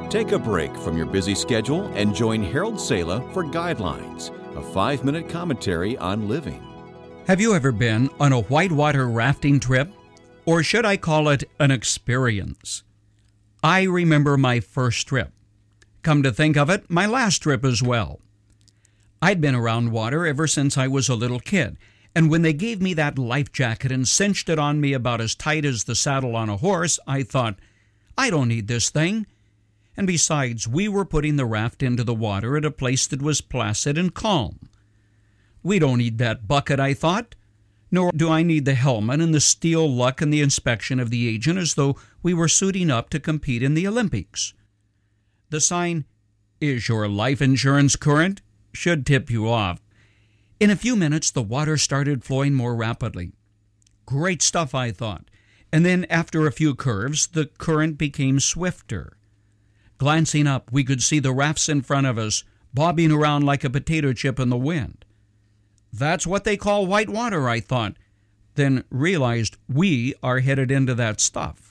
Take a break from your busy schedule and join Harold Sala for Guidelines, a 5-minute commentary on living. Have you ever been on a whitewater rafting trip? Or should I call it an experience? I remember my first trip. Come to think of it, my last trip as well. I'd been around water ever since I was a little kid, and when they gave me that life jacket and cinched it on me about as tight as the saddle on a horse, I thought, I don't need this thing. And besides, we were putting the raft into the water at a place that was placid and calm. We don't need that bucket, I thought, nor do I need the helmet and the steel luck and the inspection of the agent as though we were suiting up to compete in the Olympics. The sign, "Is your life insurance current?" should tip you off. In a few minutes, the water started flowing more rapidly. Great stuff, I thought. And then after a few curves, the current became swifter. Glancing up, we could see the rafts in front of us, bobbing around like a potato chip in the wind. That's what they call white water, I thought, then realized we are headed into that stuff.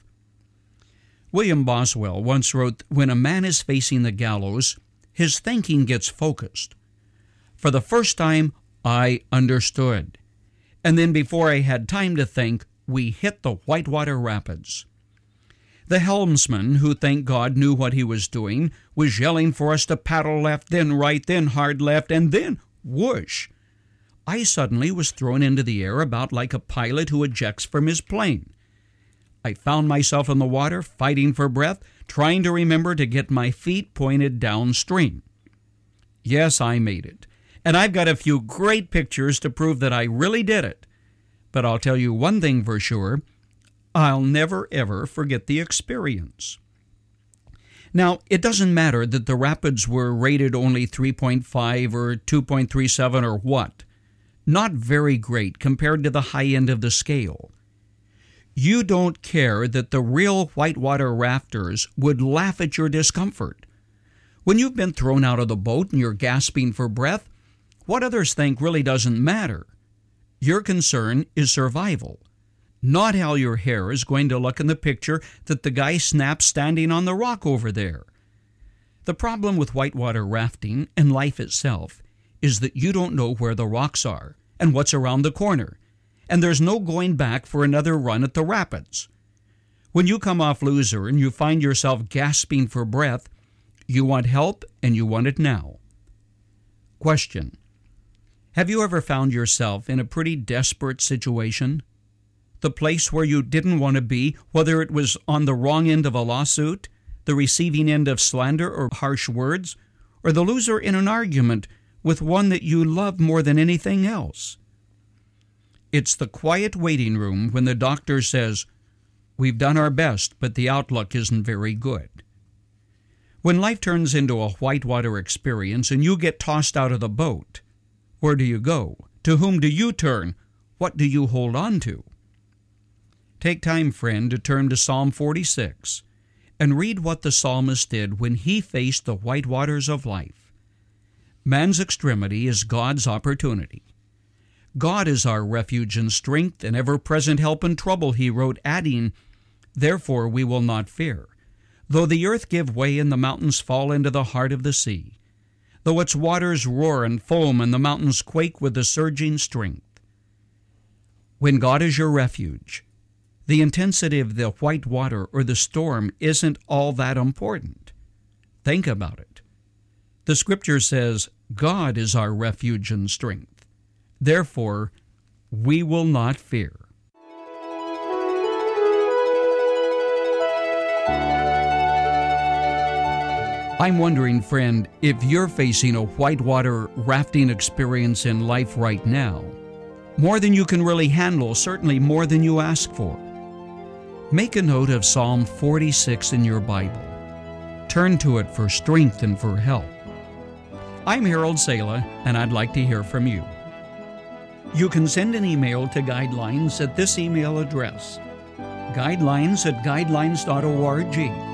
William Boswell once wrote, "When a man is facing the gallows, his thinking gets focused. For the first time, I understood. And then before I had time to think, we hit the whitewater rapids." The helmsman, who thank God knew what he was doing, was yelling for us to paddle left, then right, then hard left, and then whoosh. I suddenly was thrown into the air about like a pilot who ejects from his plane. I found myself in the water, fighting for breath, trying to remember to get my feet pointed downstream. Yes, I made it, and I've got a few great pictures to prove that I really did it. But I'll tell you one thing for sure, I'll never ever forget the experience. Now, it doesn't matter that the rapids were rated only 3.5 or 2.37 or what. Not very great compared to the high end of the scale. You don't care that the real whitewater rafters would laugh at your discomfort. When you've been thrown out of the boat and you're gasping for breath, what others think really doesn't matter. Your concern is survival, not how your hair is going to look in the picture that the guy snaps standing on the rock over there. The problem with whitewater rafting and life itself is that you don't know where the rocks are and what's around the corner, and there's no going back for another run at the rapids. When you come off loser and you find yourself gasping for breath, you want help and you want it now. Question: have you ever found yourself in a pretty desperate situation? The place where you didn't want to be, whether it was on the wrong end of a lawsuit, the receiving end of slander or harsh words, or the loser in an argument with one that you love more than anything else. It's the quiet waiting room when the doctor says, "We've done our best, but the outlook isn't very good." When life turns into a whitewater experience and you get tossed out of the boat, where do you go? To whom do you turn? What do you hold on to? Take time, friend, to turn to Psalm 46 and read what the psalmist did when he faced the white waters of life. Man's extremity is God's opportunity. God is our refuge and strength and ever-present help in trouble, he wrote, adding, "Therefore we will not fear, though the earth give way and the mountains fall into the heart of the sea, though its waters roar and foam and the mountains quake with the surging strength." When God is your refuge, the intensity of the white water or the storm isn't all that important. Think about it. The scripture says, God is our refuge and strength. Therefore, we will not fear. I'm wondering, friend, if you're facing a whitewater rafting experience in life right now, more than you can really handle, certainly more than you ask for. Make a note of Psalm 46 in your Bible. Turn to it for strength and for help. I'm Harold Sala, and I'd like to hear from you. You can send an email to Guidelines at this email address, guidelines@guidelines.org.